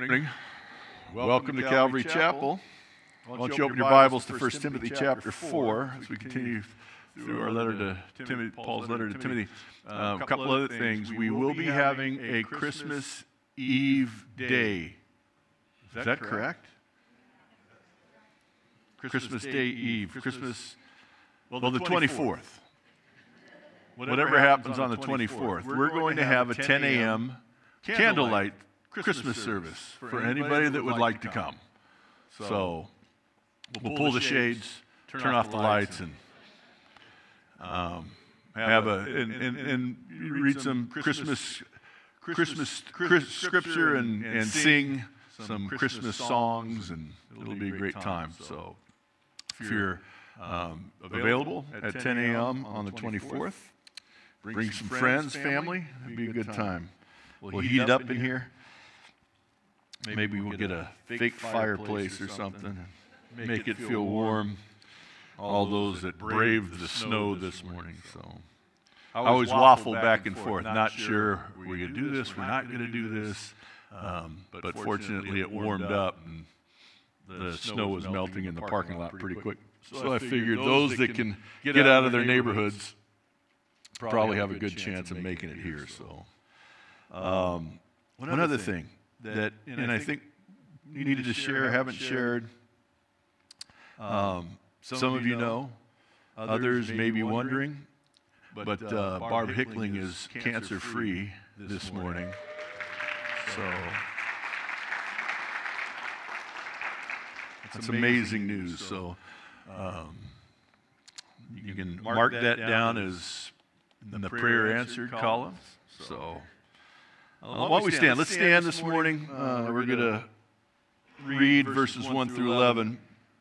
Morning. Welcome to Calvary Chapel. Why don't you open your Bibles to 1 Timothy chapter 4 as we continue through our letter to Timothy, Paul's letter to Timothy. A couple other things. We will be having a Christmas Eve day. Is that correct? Christmas Day Eve. The 24th. Whatever happens on the 24th. We're going to have a 10 a.m. candlelight Christmas service for anybody that would like to come. So we'll pull the shades, turn off the lights, and read some Christmas scripture and sing some Christmas songs, and it'll be a great time. So if you're available at 10 a.m. on the 24th, bring some friends, family. It'll be a good time. We'll heat it up in here. Maybe we'll get a fake fireplace or something and make it feel warm. All those that braved the snow this morning. So I always waffle back and forth, not sure we're going to do this, we're not going to do this. But fortunately it warmed up and the snow was melting in the parking lot pretty quick. So I figured those that can get out of their neighborhoods probably have a good chance of making it here. So one other thing that, and I think needed to share, haven't shared. Some of you know, others may be wondering, but Barb Hickling is cancer-free this morning. So that's amazing news. So you can mark that down as in the prayer answered column. So why don't we stand? Let's stand this morning. We're going to read verses 1 through 11.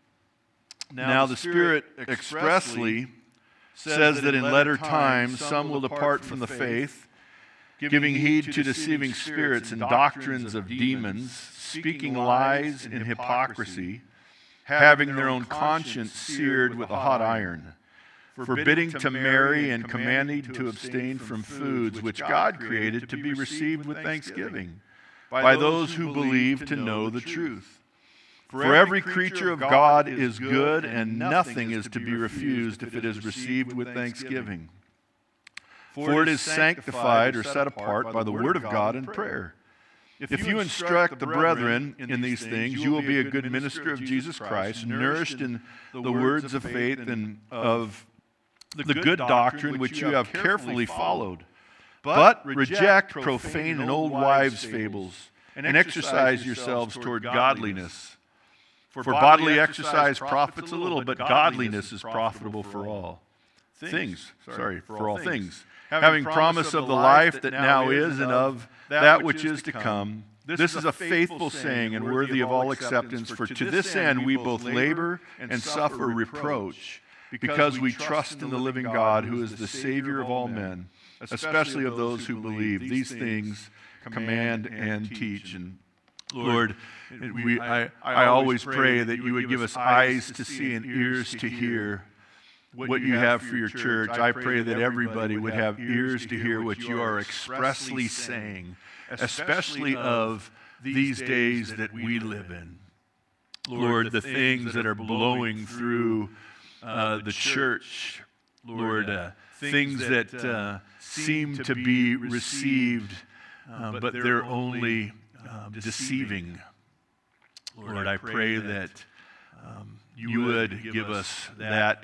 Now the Spirit expressly says that in latter times some will depart from the faith, giving heed to deceiving spirits and doctrines of demons, speaking lies in hypocrisy, having their own conscience seared with a hot iron, forbidding to marry and commanding to abstain from foods which God created to be received with thanksgiving by those who believe to know the truth. For every creature of God is good, and nothing is to be refused if it is received with thanksgiving. For it is sanctified or set apart by the word of God and prayer. If you instruct the brethren in these things, you will be a good minister of Jesus Christ, nourished in the words of faith and of the good doctrine which you have carefully followed. But reject profane and old wives' fables, and exercise yourselves toward godliness. For bodily exercise profits a little, but godliness is profitable for all things. For all things. Having promise of the life that now is and of that which is to come. This is a faithful saying and worthy of all acceptance, for to this end we both labor and suffer reproach, because we trust in the living God, who is the Savior of all men, especially of those who believe. These things command and teach. And Lord, I always pray that you would give us eyes to see and ears to hear what you have for your church. I pray that everybody would have ears to hear what you are expressly saying, especially of these days that we live in. Lord, the things that are blowing through the church, Lord, things that seem to be received, but they're only deceiving. Lord, I pray that you would give us that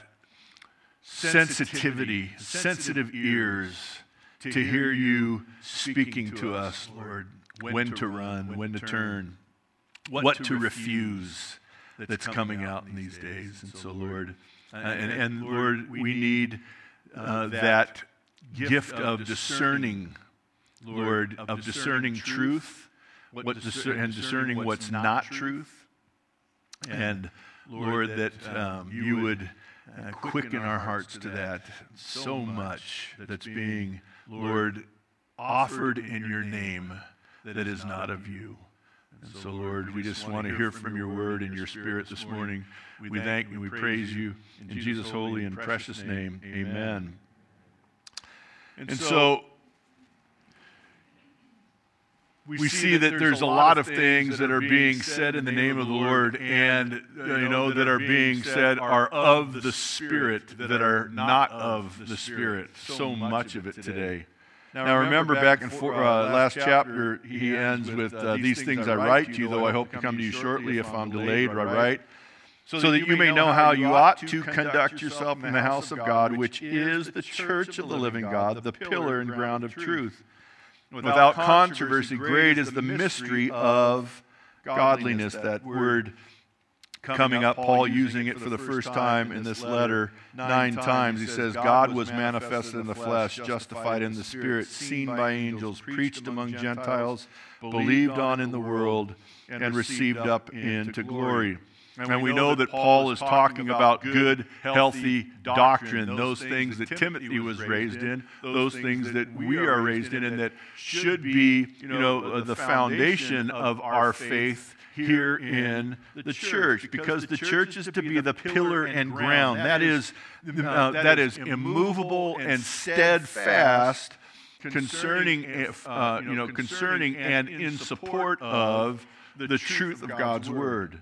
sensitivity, sensitive ears to hear you speaking to us, Lord, when to run, when to turn, what to refuse that's coming out in these days. And so, Lord, and Lord, we need that gift of discerning, Lord, of discerning truth, and discerning what's not truth. And Lord, that you would quicken our hearts to that. So much that's being, Lord, offered in your name that is not of you. And so, Lord, we just want to hear from your word and your spirit this morning. We thank you, we praise you in Jesus' holy and precious name. Amen. And so we see that there's a lot of things that are being said in the name of the Lord, and that are being said are of the Spirit, that are not of the Spirit. So much of it today. Now remember, back in last chapter, he ends with, these things I write to you, though I hope to come to you shortly if I'm delayed, right? So that you may know how you ought to conduct yourself in the house of God, which is the church of the living God, the pillar and ground of truth. Without controversy, great is the mystery of godliness. That word coming up, Paul using it for the first time in this letter 9 times. He says, God was manifested in the flesh, justified in the Spirit, seen by angels, preached among Gentiles, believed on in the world, and received up into glory. And we know that Paul is talking about good, healthy doctrine, those things that Timothy was raised in, those things that we are raised in, and that should be, the foundation of our faith here in the church, because the church is to be the pillar and ground. That is immovable and steadfast concerning and in support of the truth of God's word.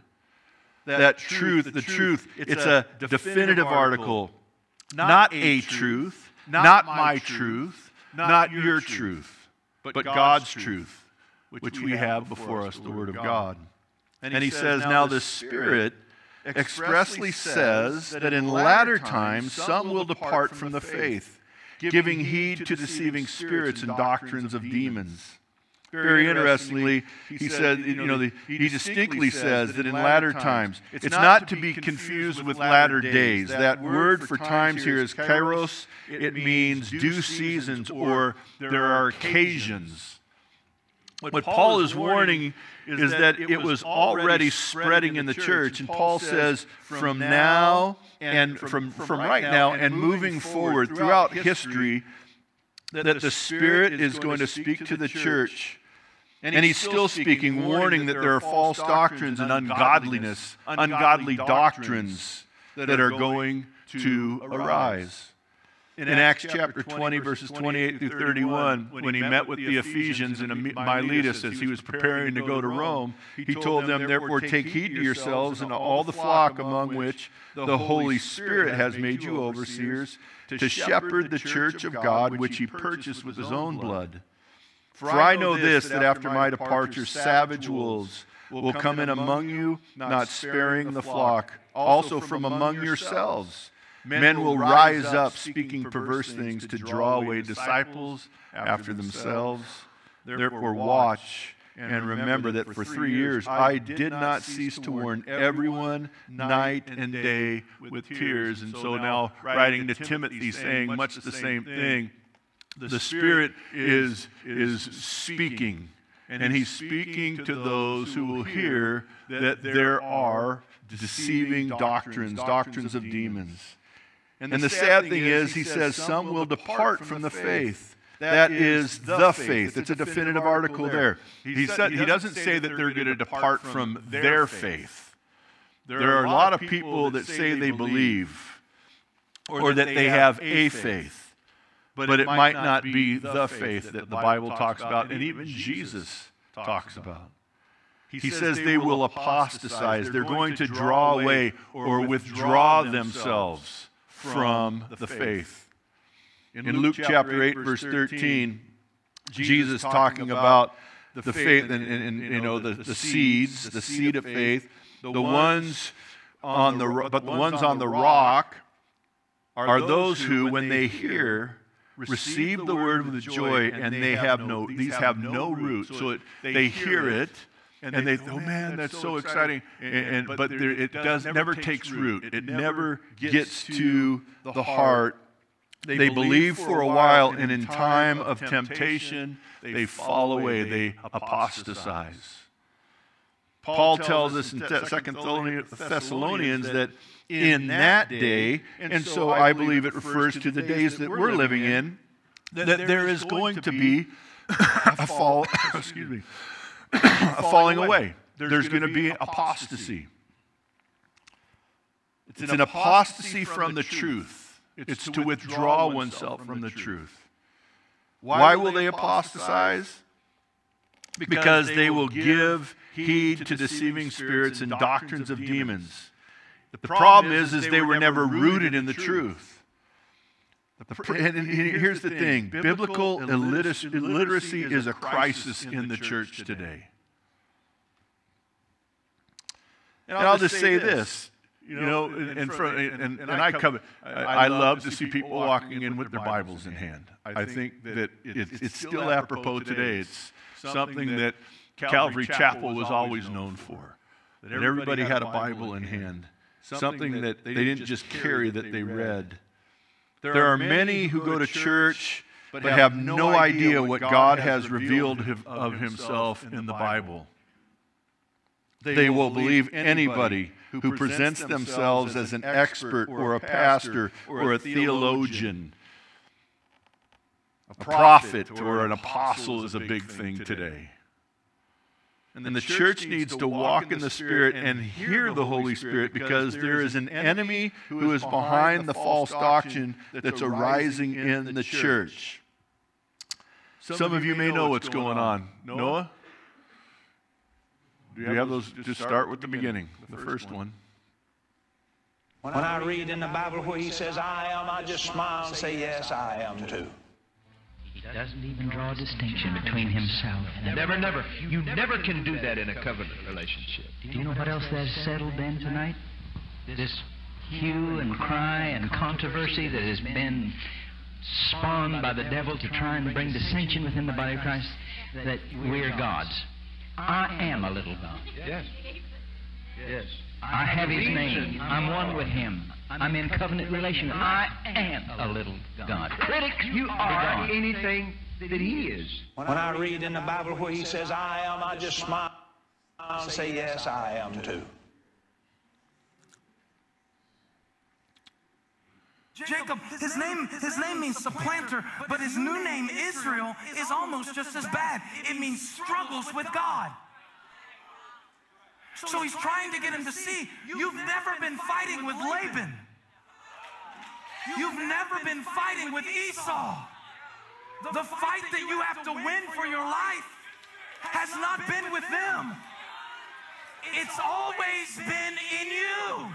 That truth, the truth, it's a definitive article, not a truth, not my truth, not your truth, but God's truth, which we have before us, the Word of God. And he says, now the Spirit expressly says that in latter times some will depart from the faith, giving heed to deceiving spirits and doctrines of demons. Very interestingly, he said, he distinctly says that in latter times, it's not to be confused with latter days. That word for times here is kairos. It means due seasons, or there are occasions. What Paul is warning is that it was already spreading in the church, and Paul says from now and from right now and moving forward throughout history, that the Spirit is going to speak to the church. And he's still speaking, warning that there are false doctrines and ungodliness, ungodly doctrines that are going to arise. In Acts chapter 20, verses 28 through 31, when he met with the Ephesians in Miletus as he was preparing to go to Rome, he told them, therefore take heed to yourselves and to all the flock among which the Holy Spirit has made you overseers, to shepherd the church of God, which he purchased with his own blood. For I know this, that after my departure savage wolves will come in among you, not sparing the flock. Also from among yourselves men will rise up, speaking perverse things, to draw away disciples after themselves. Therefore watch and remember that for 3 years I did not cease to warn everyone night and day with tears. And so now writing to Timothy, saying much the same thing. The Spirit is speaking, and he's speaking to those who will hear that there are deceiving doctrines of demons. And the sad thing is, he says, some will depart from the faith. That is the faith. It's a definitive article there. He doesn't say that they're going to depart from their faith. There are a lot of people that say they believe, or that they have a faith. But it might not be the faith that the Bible talks about, and even Jesus talks about. He says they will apostatize. They're going to draw away or withdraw themselves from the faith. In Luke chapter 8, verse 13, Jesus talking about the faith and the seeds, the seed of faith, the ones on the rock are those who, when they hear, receive the word with joy, and these have no root. So they hear it, and they, oh man, that's so exciting. But it never takes root. It never gets to the heart. They believe for a while, and in time of temptation, they fall away. They apostatize. Paul tells us in 2 Thessalonians that in that day, and so I believe it refers to the days that we're living in, that there is going to be a falling away. There's going to be apostasy. It's an apostasy from the truth. It's to withdraw oneself from the truth. Why will they apostatize? because they will give heed to deceiving spirits and doctrines of demons. The problem is they were never rooted in the truth. And here's the thing. Biblical illiteracy is a crisis in the church today. And I'll just say this. I love to see people walking in with their Bibles in hand. I think that it's still apropos today. It's something that Calvary Chapel was always known for. That everybody had a Bible in hand. Something that they didn't just carry, that they read. There are many who go to church but have no idea what God has revealed of himself in the Bible. They will believe anybody who presents themselves as an expert or a pastor or a theologian. A prophet or an apostle is a big thing today. And the church needs to walk in the Spirit and hear the Holy Spirit, because there is an enemy who is behind the false doctrine that's arising in the church. Some of you may know what's going on. Noah? Do you have those? Just start with the beginning, the first one. When I read in the Bible where he says, I am, I just smile and say, yes, I am too. He doesn't even draw a distinction between himself and... Never. You never can do that in a covenant relationship. Do you know what else that's settled then tonight? This hue and cry and controversy that has been spawned by the devil to try and bring dissension within the body of Christ, that we're gods. I am a little God. Yes. I have his name. I'm one with him. I'm in covenant relation. I am a little God. Critics, you are anything that he is. When I read in the Bible where he says, I am, I just smile and say, yes, I am too. Jacob, his name means supplanter, but his new name, Israel, is almost just as bad. It means struggles with God. So he's trying to get him to see, you've never been fighting with Laban. You've never been fighting with Esau. The fight that you have to win for your life has not been with them. It's always been in you.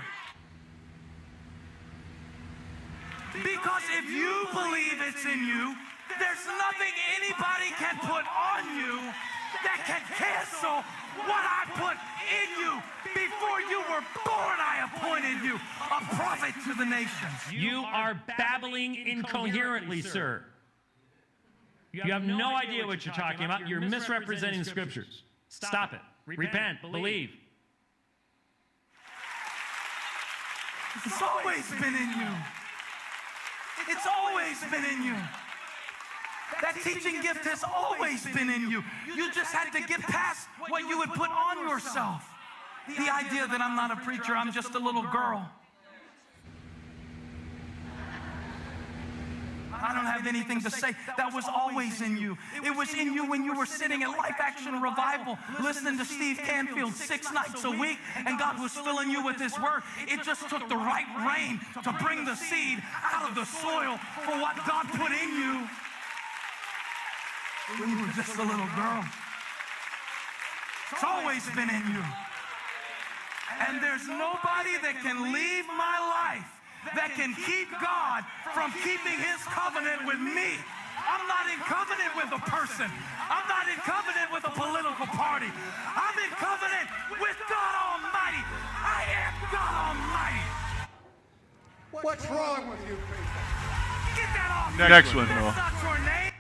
Because if you believe it's in you, there's nothing anybody can put on you that can cancel what I put in you. Before you were born, I appointed you a prophet to the nations. You are babbling incoherently, sir. You have no idea what you're talking about. You're misrepresenting the scriptures. Stop it. Repent. Believe. It's always been in you. It's always been in you. That teaching gift has always been in you. You just had to get past what you would put on yourself. The idea that I'm not a preacher, I'm just a little girl. I don't have anything to say. That was always in you. It was in you when you were sitting at Life Action Revival, listening to Steve Canfield 6 nights a week, and God was filling you with His Word. It just took the right rain to bring the seed out of the soil for what God put in you when you were just a little girl. It's always been in you. And there's nobody that can leave my life that can keep God from keeping His covenant with me. I'm not in covenant with a person. I'm not in covenant with a political party. I'm in covenant with God Almighty. I am God Almighty. What's wrong with you people? Get that off. Next one, That's Noah. not your name.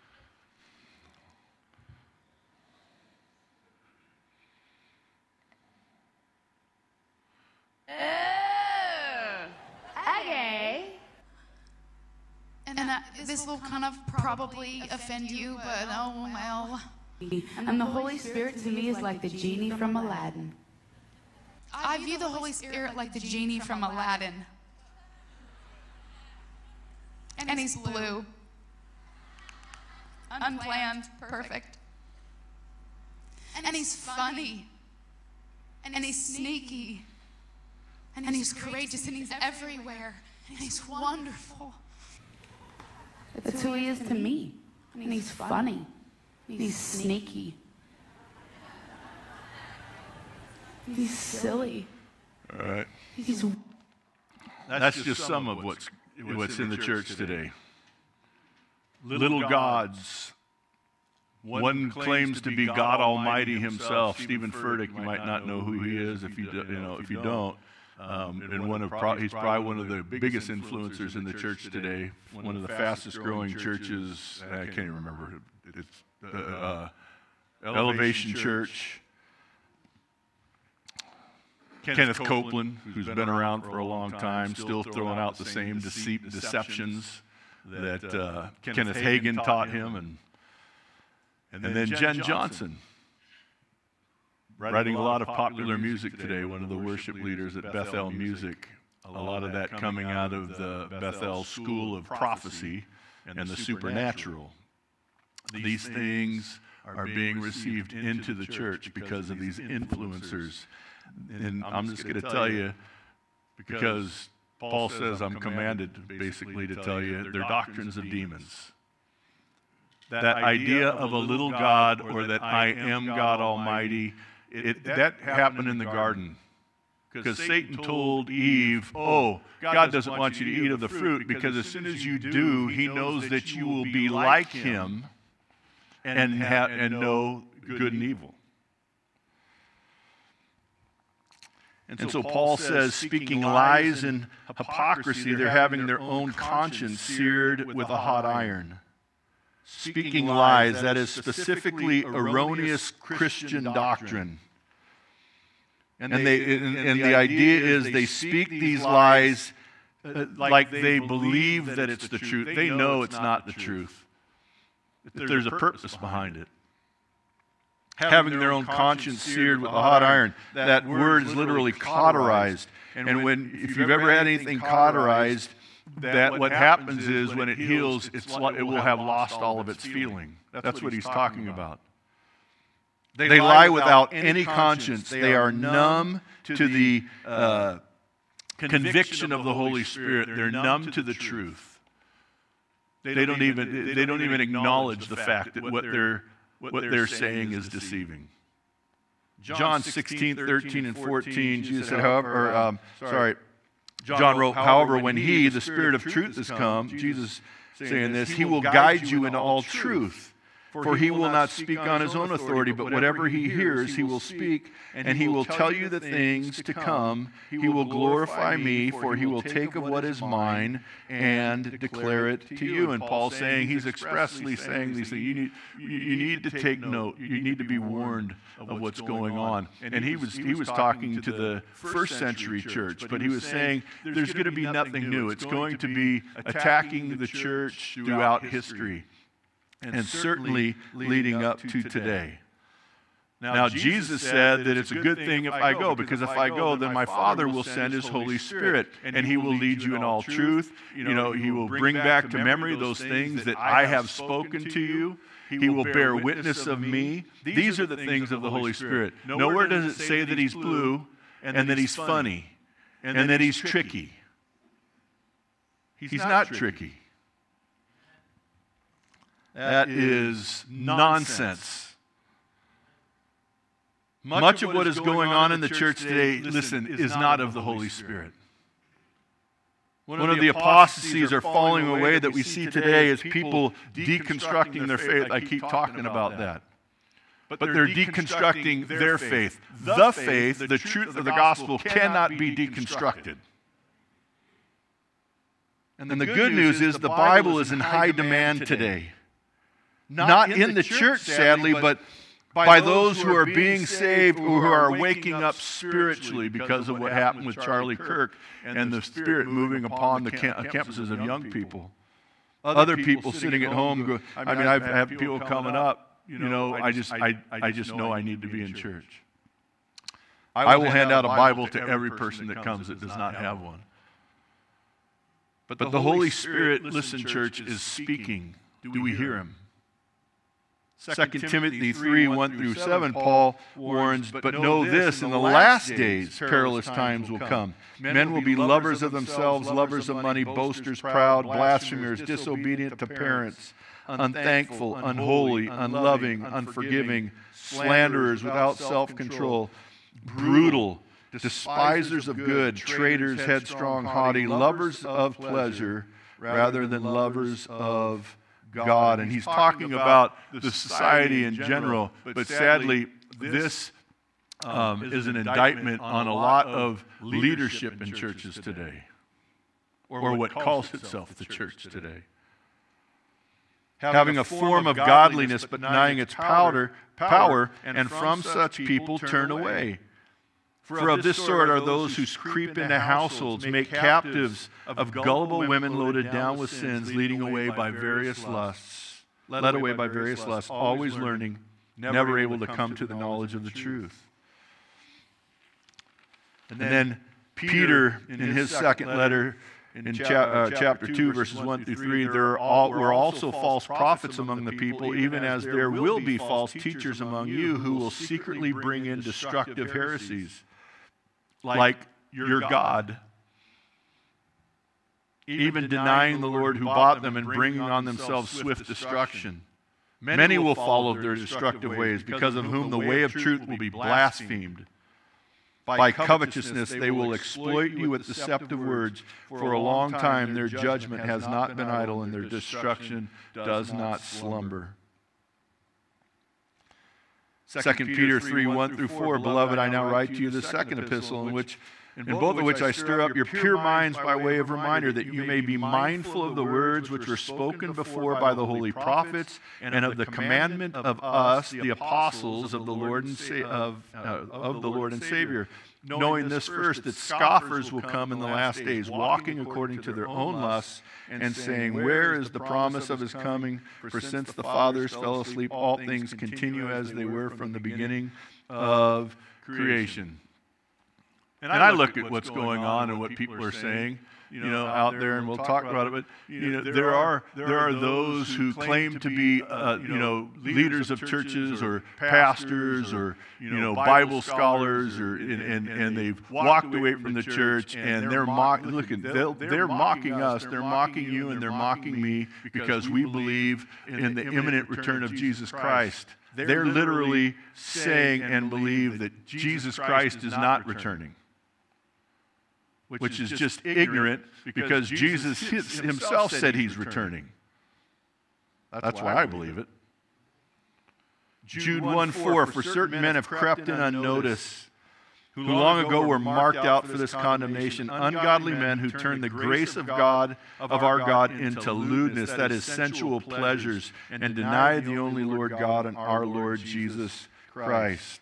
Okay. And this will kind of probably offend you, but oh well. And the Holy Spirit to me is like the genie from Aladdin. I view the Holy Spirit like the genie from Aladdin. And he's blue. Unplanned, perfect. And he's funny. And he's sneaky. And he's courageous, and he's everywhere. And he's wonderful. That's who he is to me. And he's funny. He's sneaky. He's silly. All right. He's That's just some of what's in the church today. Little gods. One claims to be God Almighty himself. Stephen Furtick, you might not know who he is if you don't. And he's probably one of the biggest influencers in the church today. One of the fastest growing churches. I can't even remember. It's Elevation Church. Kenneth Copeland, who's been around for a long time, still throwing out the same deceptions that Kenneth Hagin taught him, and then Jen Johnson, writing a lot of popular music today, one of the worship leaders at Bethel Music. A lot of that coming out of the Bethel School of Prophecy and the Supernatural. These things are being received into the church because of these influencers. And I'm just going to tell you, because Paul says I'm commanded basically to tell you, they're doctrines of demons. That idea of a little God or that I am God Almighty, that happened in the garden. Because Satan told Eve, oh, God doesn't want you to eat of the fruit because as soon as you do, he knows that you will be like him and know good and evil. And so Paul says, speaking lies and hypocrisy, they're having their own conscience seared with a hot iron. Speaking lies, that is specifically erroneous Christian doctrine. And the idea is they speak these lies like they believe that it's the truth. They know it's not the truth. There's a purpose behind it. Having their own conscience seared with a hot iron. That word is literally cauterized. And if you've ever had anything cauterized, that what happens is when it heals, it will have lost all of its feeling. That's what he's talking about. They lie without any conscience. They are numb to the conviction of the Holy Spirit. They're numb to the truth. They don't even acknowledge the fact that what they're saying is deceiving. John 16:13 and 14, Jesus said, John wrote, however, when he, the Spirit of truth, has come, Jesus saying this, he will guide you into all truth. For he will not speak on his own authority, but whatever he hears, he will speak, and he will tell you the things to come. He will glorify me, for he will take of what is mine and declare it to you. And Paul's saying, he's expressly saying these things. You need to take note. You need to be warned of what's going on. And he was talking to the first century church, but he was saying there's going to be nothing new. It's going to be attacking the church throughout history. And certainly leading up to today. Now, Jesus said that it's a good thing if I go, because if I go, then my Father will send his Holy Spirit, and he will lead you in all truth. He will bring back to memory those things that I have spoken to you. He will bear witness of me. These are the things of the Holy Spirit. Nowhere does it say that he's blue, and that he's funny, and that he's tricky. He's not tricky. That is nonsense. Much of what is going on in the church today, listen, is not of the Holy Spirit. One of the apostasies are falling away that we see today is people deconstructing their faith. I keep talking about that. But they're deconstructing their faith. The faith, the truth of the gospel, cannot be deconstructed. And the good news is the Bible is in high demand today. Not in the church, sadly, but by those who are being saved or who are waking up spiritually because of what happened with Charlie Kirk and the Spirit moving upon the campuses of young people. Other people sitting at home go, I've had people coming up, I just know I need to be in church. I will hand out a Bible to every person that comes that does not have one. But the Holy Spirit, listen, church, is speaking. Do we hear him? 2 Timothy 3:1-7, Paul warns, but know this, in the last days perilous times will come. Men will be lovers of themselves, lovers of money, boasters, proud, blasphemers, disobedient to parents, unthankful, unholy, unloving, unforgiving, slanderers, without self-control, brutal, despisers of good, traitors, headstrong, haughty, lovers of pleasure rather than lovers of God. And he's talking about the society in general, but sadly, this is an indictment on a lot of leadership in churches today, or what calls itself the church today. Having a form of godliness but denying its power, and from such people turn away. For of this sort are those who creep into households, make captives of gullible women loaded down with sins, leading away by various lusts, led away by various lusts, always learning, never able to come to the knowledge of the truth. And then Peter, in his second letter, in chapter 2, verses 1 through 3, there were also false prophets among the people, even as there will be false teachers among you who will secretly bring in destructive heresies, like your God, even denying the Lord who bought them and bringing on themselves swift destruction. Many will follow their destructive ways, because of whom the way of truth will be blasphemed. By covetousness they will exploit you with deceptive words. For a long time their judgment has not been idle, and their destruction does not slumber. 2 Peter 3, 1 through 4, Beloved, I now write to you the second epistle, in both of which I stir up your pure minds by way of reminder, that you may be mindful of the words which were spoken before by the holy prophets, and of the commandment of us, the apostles of the Lord and Savior, knowing this first, that scoffers will come in the last days, walking according to their own lusts, and saying, Where is the promise of his coming? For since the fathers fell asleep, all things continue as they were from the beginning of creation. And I look at what's going on and what people are saying, out there, and we'll talk about it. But there are those who claim to be leaders of churches or pastors or Bible scholars, and they've walked away from the church, and they're mocking us, they're mocking you, and they're mocking me because we believe in the imminent return of Jesus Christ. They're literally saying and believe that Jesus Christ is not returning, which is just ignorant, because Jesus himself said he's returning. That's why I believe it. Jude 1:4, For certain men have crept in unnoticed, who long ago were marked out for this condemnation, ungodly men who turn the grace of God, of our God, into lewdness, that is, sensual pleasures, and deny the only Lord God and our Lord Jesus Christ.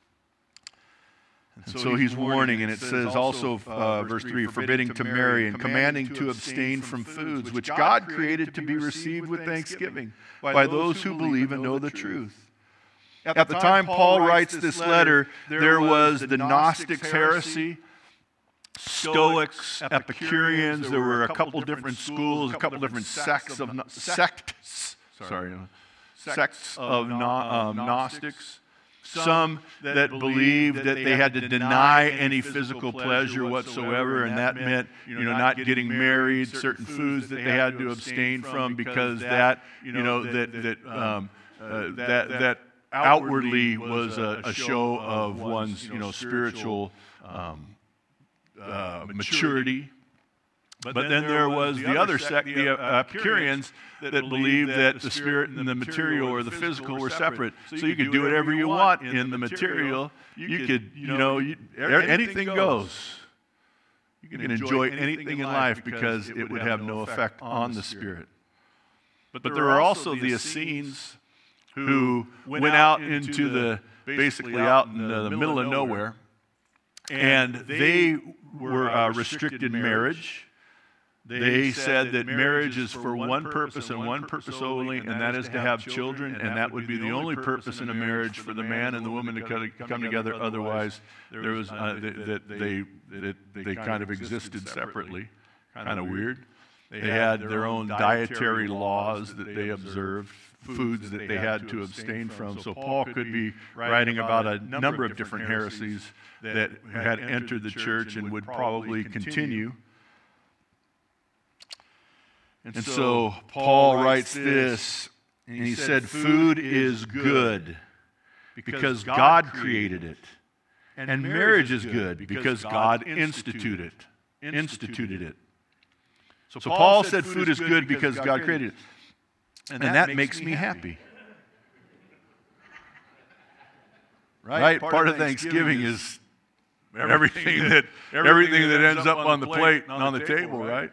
And so he's warning, and it says also, verse 3, forbidding to marry and commanding to abstain from foods, which God created to be received with thanksgiving by those who believe and know the truth. At the time Paul writes this letter, there was the Gnostics heresy, Stoics, Epicureans. There were a couple different schools, a couple different sects of Gnostics. Some that believed that they had to deny any physical pleasure whatsoever, and that meant, not getting married, certain foods that they had to abstain from, because that outwardly was a show of one's, spiritual maturity. But then there was the other sect, the Epicureans, that believed that the spirit and the material or the physical were separate. So you could do whatever you want in the material. You could, anything goes. You can enjoy anything in life because it would have no effect on the spirit. But there are also the Essenes who went out into basically out in the middle of nowhere, and they were restricted marriage. They said that marriage is for one purpose and one purpose only, and that is to have children, and that would be the only purpose in a marriage, for the man and the woman to come together. Otherwise, there was they kind of existed separately. Kind of weird. They had their own dietary laws that they observed, foods that they had to abstain from. So Paul could be writing about a number of different heresies that had entered the church and would probably continue. And so Paul writes this, and he said, food is good because God created it, And marriage is good because God instituted it. So Paul said food is good because God created it. And that makes me happy. Right? Part of Thanksgiving is everything that ends up on the plate and on the table, right?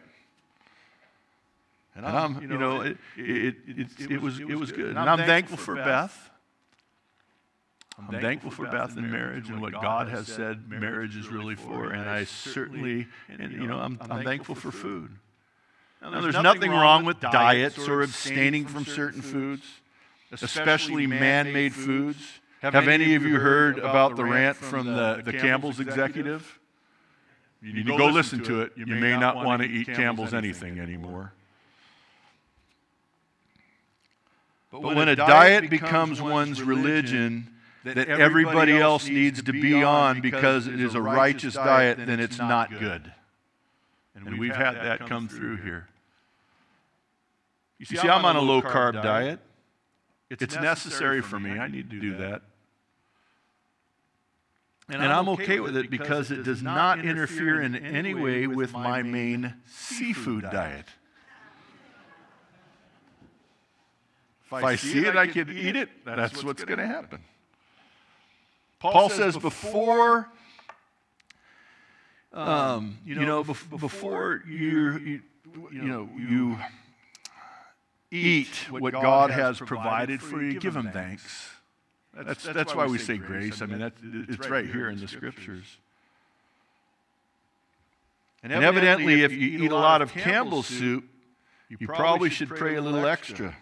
And I'm, it was good. And I'm thankful for Beth. I'm thankful for Beth and marriage and what God has said marriage is really for. And I certainly, I'm thankful for food. Now, there's nothing wrong with diets or abstaining from certain foods, especially man-made foods. Have any of you heard about the rant from the Campbell's executive? You need to go listen to it. You may not want to eat Campbell's anything anymore. But when a diet becomes one's religion that everybody else needs to be on because it is a righteous diet, then it's not good. And we've had that come through here. You see, I'm on a low-carb diet. It's necessary for me. I need to do that. And I'm okay with it because it does not interfere in any way with my main seafood diet. If I see it, I can eat it. That's what's going to happen. Paul says before you eat what God has provided for you, give Him thanks. That's why we say grace. I mean, it's right here in the Scriptures. And evidently, if you eat a lot of Campbell's soup, you probably should pray a little extra.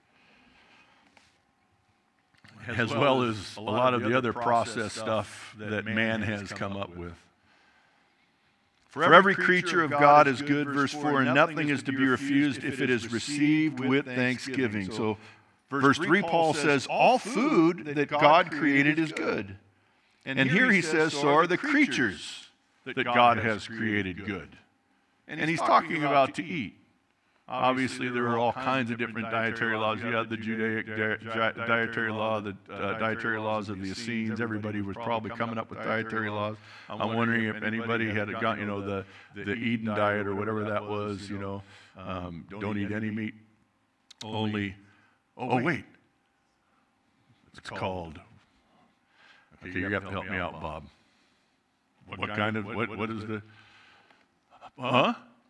As well as a lot of the other processed stuff that man has come up with. For every creature of God is good, verse 4, and nothing is to be refused if it is received with thanksgiving. So, verse 3, Paul says, all food that God created is good. And here he says, so are the creatures that God has created good. And he's talking about to eat. Obviously, there are all kinds of different dietary laws. You have the Judaic dietary law, the dietary laws of the Essenes. Everybody was probably coming up with dietary laws. I'm wondering if anybody had gotten, the Eden diet or whatever that was. Don't eat any meat. Only. Oh wait. It's called. Okay, you have to help me out, Bob. What kind of? What is the? Huh?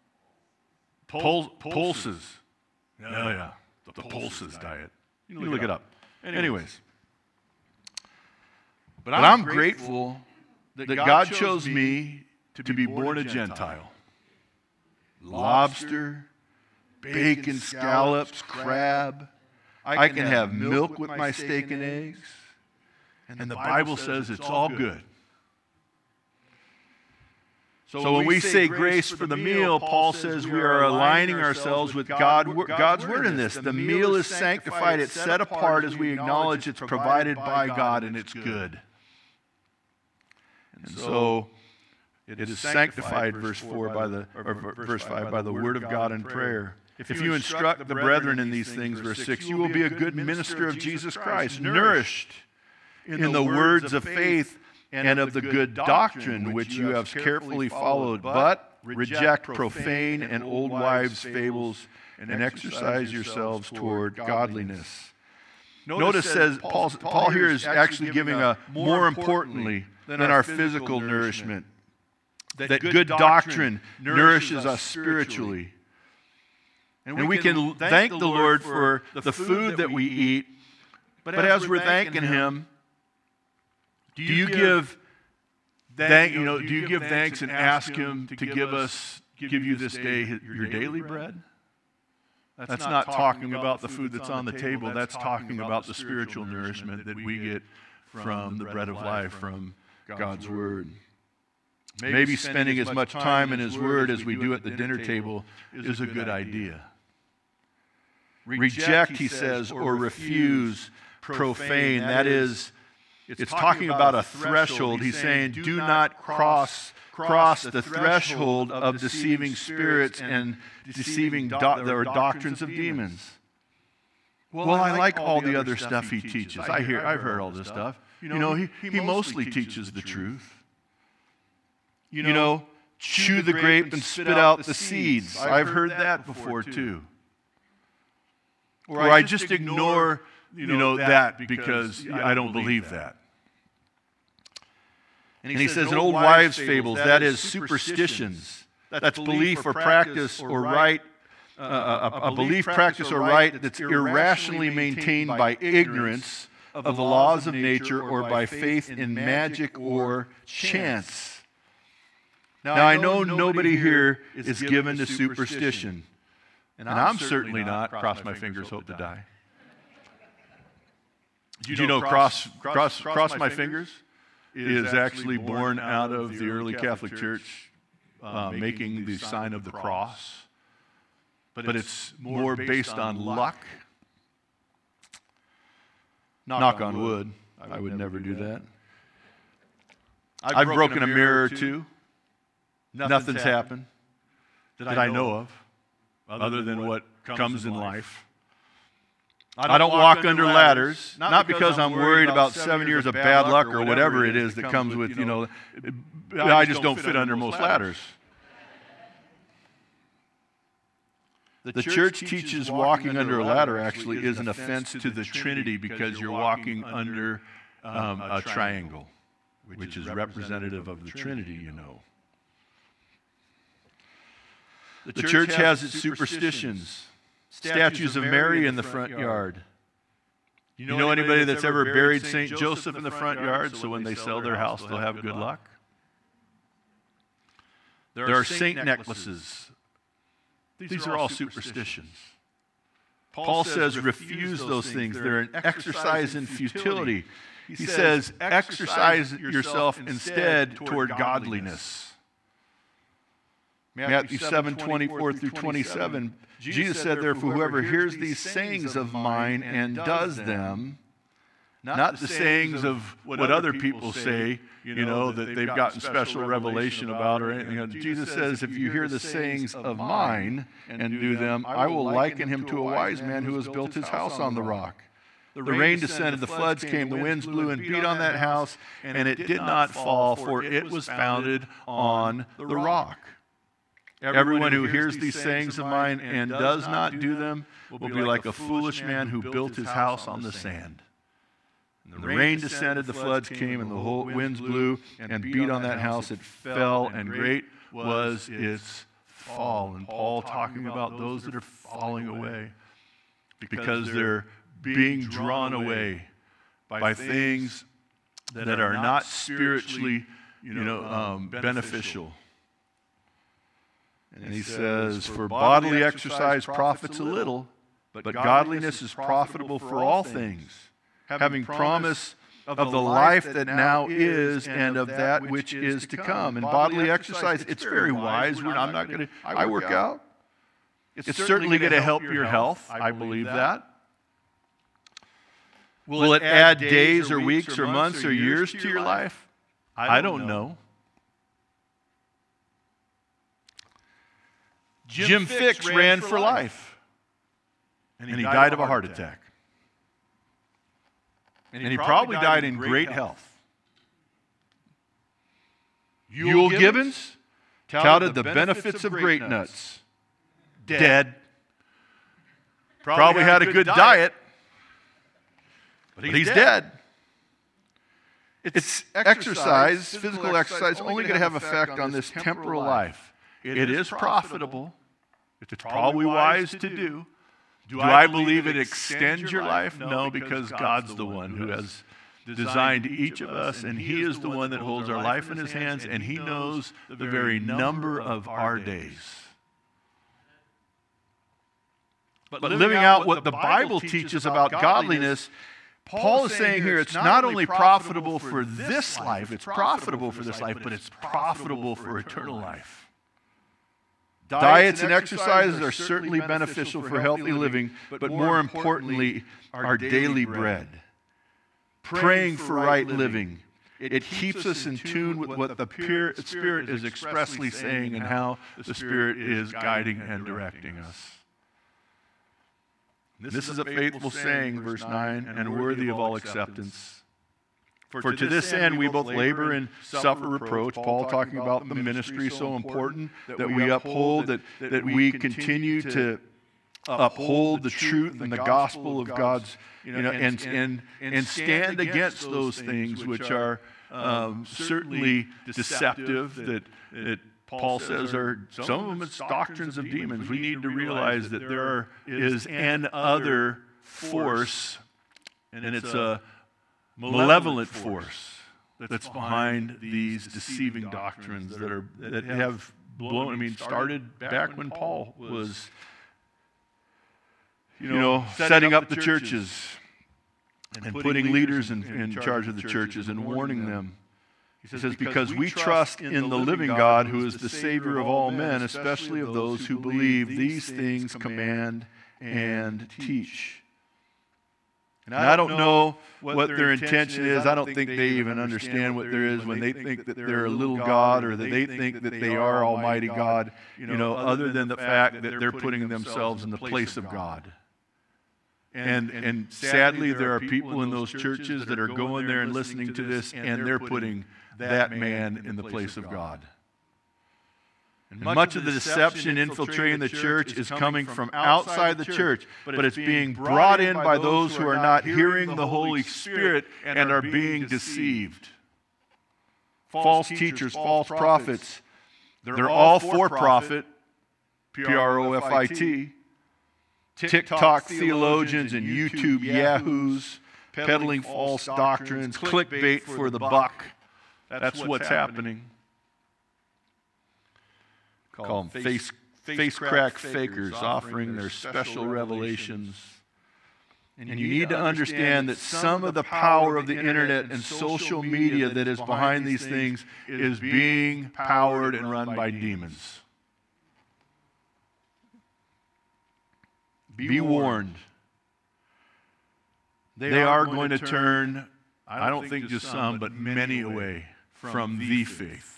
Pulses. Yeah. The pulses diet. You can look it up. Anyways. But I'm grateful that God chose me to be born a Gentile. Lobster, bacon, scallops, crab. I can have milk with my steak and eggs. And the Bible says it's all good. So when we say grace for the meal, Paul says we are aligning ourselves with God's word in this. The meal is sanctified. It's set apart as we acknowledge it's provided by God and it's good. And so it is sanctified, verse 5, by the word of God and prayer. If you instruct the brethren in these things, verse 6, you will be a good minister of Jesus Christ, nourished in the words of faith and of the good doctrine which you have carefully followed, but reject profane and old wives' fables and exercise yourselves toward godliness. Notice says Paul here is actually giving a more importantly than our physical nourishment. That good doctrine nourishes us spiritually. And we can thank the Lord for the food that we eat, but as we're thanking Him, do you give thanks and ask Him to give you this day your daily bread? That's not talking about the food that's on the table. That's talking about the spiritual nourishment that we get from the bread of life, from God's Word. Maybe spending as much time in His Word as we do at the dinner table is a good idea. Reject, he says, or refuse profane. That is, it's talking about a threshold. He's saying, do not cross the threshold of deceiving spirits and deceiving doctrines of demons. Well, I like all the other stuff he teaches. I've heard all this stuff. He mostly teaches the truth. Chew the grape and spit out the seeds. I've heard that before too. Or I just ignore, that because I don't believe that. And he says in old wives' fables, that is superstitions. That's belief or practice or right, a belief, practice, or right that's irrationally maintained by ignorance of the laws of nature or by faith in magic or chance. Now, I know nobody here is given to superstition, and I'm certainly not. Cross my fingers, hope to die. Did you know cross my fingers is actually born out of the early Catholic Church making the sign of the cross, but it's more based on luck. Knock on wood. I would never do that. I've broken a mirror or two. Nothing's happened that I know of, other than what comes in life. I don't walk under ladders, not because I'm worried about 7 years of bad luck or whatever it is that comes with, I just don't fit under most ladders. The church teaches walking under a ladder actually is an offense to the Trinity because you're walking under a triangle, which is representative of the Trinity, The church has its superstitions. Statues of Mary in the front yard. You know anybody that's ever buried St. Joseph in the front yard so when they sell their house they'll have good luck? There are saint necklaces. These are all superstitions. Paul says refuse those things. They're an exercise in futility. He says exercise yourself instead toward godliness. Matthew 7:24 through 27, Jesus said, therefore, whoever hears these sayings of mine and does them, not the sayings of what other people say, that they've gotten special revelation about or anything. Jesus says, if you hear the sayings of mine and do them, I will liken him to a wise man who has built his house on the rock. The rain descended, the floods came, the winds blew and beat on that house, and it did not fall, for it was founded on the rock. Everyone who hears these sayings of mine and does not do them will be like a foolish man who built his house on the sand. And the rain descended, the floods came, and the winds blew and beat on that house. It fell, and great was its fall. And Paul talking about those that are falling away because they're being drawn away by things that are not spiritually, beneficial. And he says, for bodily exercise profits a little, but godliness is profitable for all things, having promise of the life that now is and of that which is to come. And bodily exercise, it's very wise. I work out. It's certainly going to help your health. I believe that. Will it add days or weeks or months or years to your life? I don't know. Jim Fixx ran for life, and he died of a heart attack. And he probably died in great health. Ewell Gibbons touted the benefits of grape nuts. Dead. Probably had a good diet, but he's dead. It's exercise, physical exercise, only going to have effect on this temporal life. It is profitable. It's probably wise to do. Do I believe it extends your life? No, because God's the one who has designed each of us, and He is the one that holds our life in His hands, and He knows the very number of our days. But living out what the Bible teaches about godliness, Paul is saying here it's not only profitable for this life, it's profitable for this life, but it's profitable for eternal life. Diets and exercises are certainly beneficial for healthy living, but more importantly, our daily bread. Praying for right living. It keeps us in tune with what the Spirit is expressly saying and how the Spirit is guiding and directing us. This is a faithful saying, verse 9, and worthy of all acceptance. For to this end we both labor and suffer reproach. Paul talking about the ministry so important that we uphold, that we continue to uphold the truth and the gospel of God's, and stand against those things which are certainly deceptive, that Paul says are, some of them it's doctrines of demons. We need to realize that there is an other force, and it's a malevolent force that's behind these deceiving doctrines that have blown, started back when Paul was, setting up the churches and putting leaders in charge of the churches and warning them. He says, because we trust in the living God, who is the Savior of all men, especially of those who believe these things command and teach. And I don't know what their intention is. I don't think they even understand what there is when they think that they're a little God, or that they think that they are Almighty God, other than the fact that they're putting themselves in the place of God. And sadly, there are people in those churches that are going there and listening to this, and they're putting that man in the place of God. And much of the deception infiltrating the church is coming from outside the church, but it's being brought in by those who are not hearing the Holy Spirit and are being deceived. False teachers, false prophets, they're all for profit, P-R-O-F-I-T, TikTok theologians and YouTube yahoos, peddling false doctrines, clickbait for the buck. That's what's happening. Call them face crack fakers, offering their special revelations. And you need to understand that some of the power of the internet and social media that is behind these things is being powered and run by demons. Be warned. They are going to turn, I don't think just some, but many away from the faith.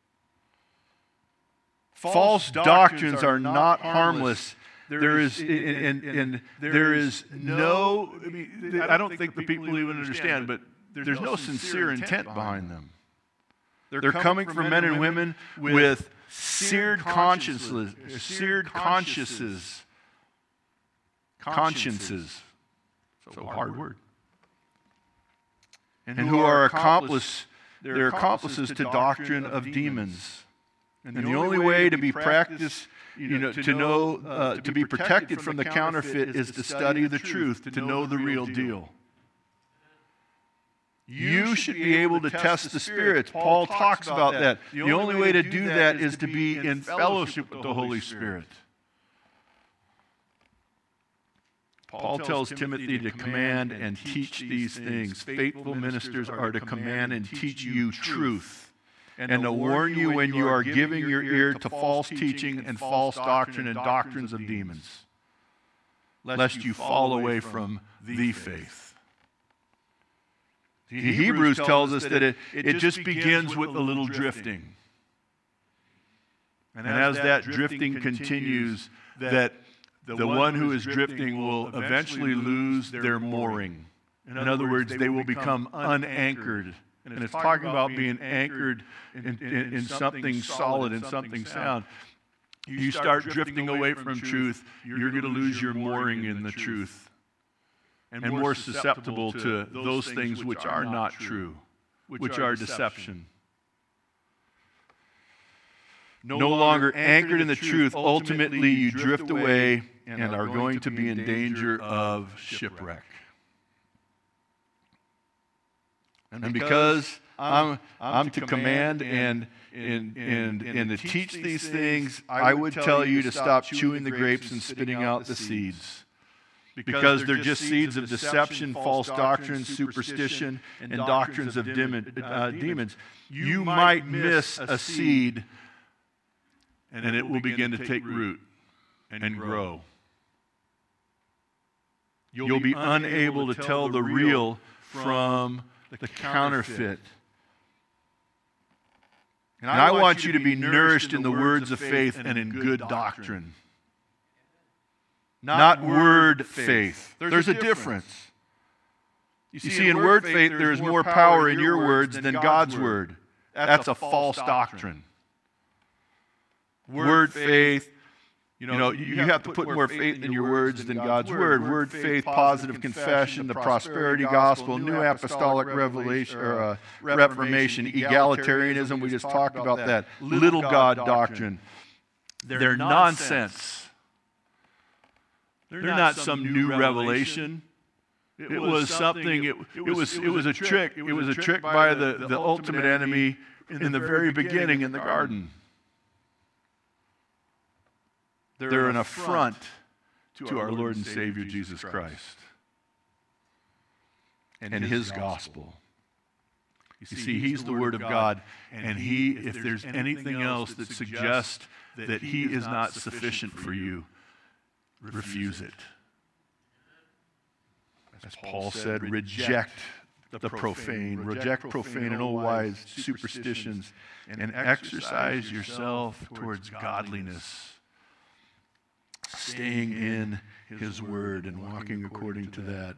False doctrines are not harmless. There is no, I don't think the people even understand, but there's no sincere intent behind them. They're coming from men and women with seared consciences. So hard word. And who are they're accomplices to doctrine of demons. And the only way to be practiced, to be protected from the counterfeit is to study the truth, to know the real deal. You should be able to test the spirits. Paul talks about that. The only way to do that is to be in fellowship with the Holy Spirit. Paul tells Timothy to command and teach these things. Faithful ministers are to command and teach you truth, and to warn you when you are giving your ear to false teaching and false doctrine and doctrines of demons, lest you fall away from the faith. Hebrews tells us that it just begins with a little drifting. And as that drifting continues, that the one who is drifting will eventually lose their mooring. In other words, they will become unanchored. And it's talking about being anchored in something solid, in something sound. You start drifting away from truth, you're going to lose your mooring in the truth, and more susceptible to those things which are not true, which are deception. No longer anchored in the truth, ultimately you drift away and are going to be in danger of shipwreck. And because I'm to command and to teach these things, I would tell you to stop chewing the grapes and spitting out the seeds. Because they're just seeds of deception, false doctrines, superstition, and doctrines of demons. You might miss a seed, and it will begin to take root and grow. You'll be unable to tell the real from the counterfeit. And I want you to be nourished in the words of faith and in good doctrine. Not word faith. There's a difference. You see, in word faith, there is more power in your words than God's word. That's a false doctrine. Word faith, you have to put more faith in your words than God's word. Word faith, positive confession, the prosperity gospel, new apostolic revelation, or reformation, egalitarianism. We just talked about that. Little God doctrine. They're nonsense. They're not some new revelation. It was something. It was a trick. It was a trick by the ultimate enemy in the very beginning in the garden. They're an affront to our Lord and Savior Jesus Christ and His gospel. You see, He's the Word of God, and if there's anything else that suggests that He is not sufficient for you, refuse it. As Paul said, reject the profane, reject profane and old wise superstitions, and exercise yourself towards godliness, staying in His Word and walking according to that.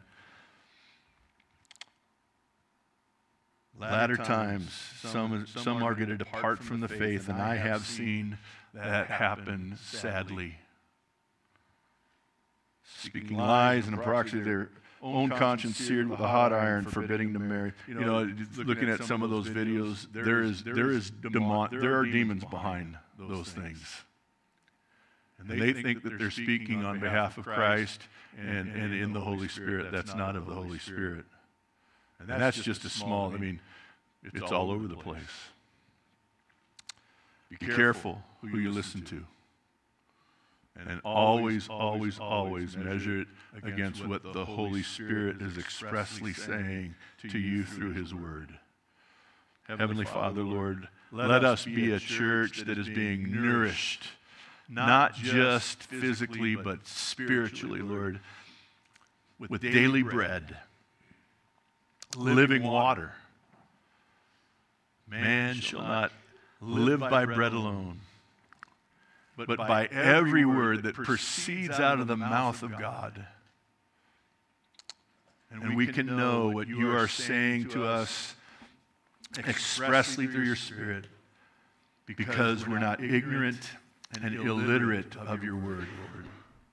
Latter times, some are going to depart from the faith, and I have seen that happen sadly. Speaking lies and approximately their own conscience seared with a hot iron, forbidding to marry. Looking at some of those videos, there are demons behind those things. And they think that they're speaking on behalf of Christ and in the Holy Spirit. That's not of the Holy Spirit. And that's just a small, it's all over the place. Be careful who you listen to. And always, always, always measure it against what the Holy Spirit is expressly saying to you through His Word. Heavenly Father, Lord, let us be a church that is being nourished, not just physically, but spiritually, Lord, with daily bread, living water. Man shall not live by bread alone, but by every word that proceeds out of the mouth of God. And we can know what you are saying to us expressly through your Spirit, because we're not ignorant and illiterate of your word, Lord.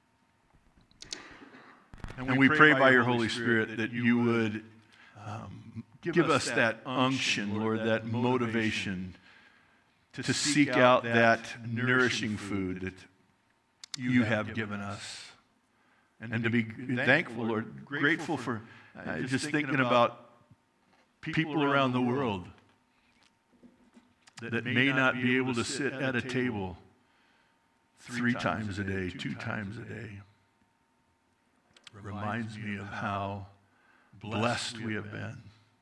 And we pray by your Holy Spirit that you would give us that unction, Lord, that motivation to seek out that nourishing food that you have given us. And to be thankful, Lord, grateful for just thinking about people around the world that may not be able to sit at a table 3 times a day, 2 times a day. Reminds me of how blessed we have been.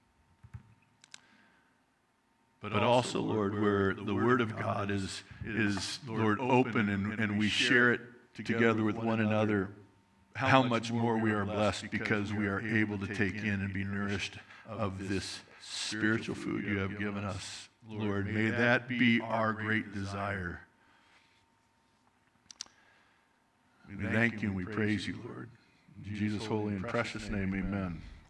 But also, Lord, where the Word of God is Lord, open and we share it together with one another, how much more we are blessed because we are able to take in and be nourished of this spiritual food you have given us. Lord, may that be our great desire. We thank you and we praise you, Lord. In Jesus' holy and precious name, amen.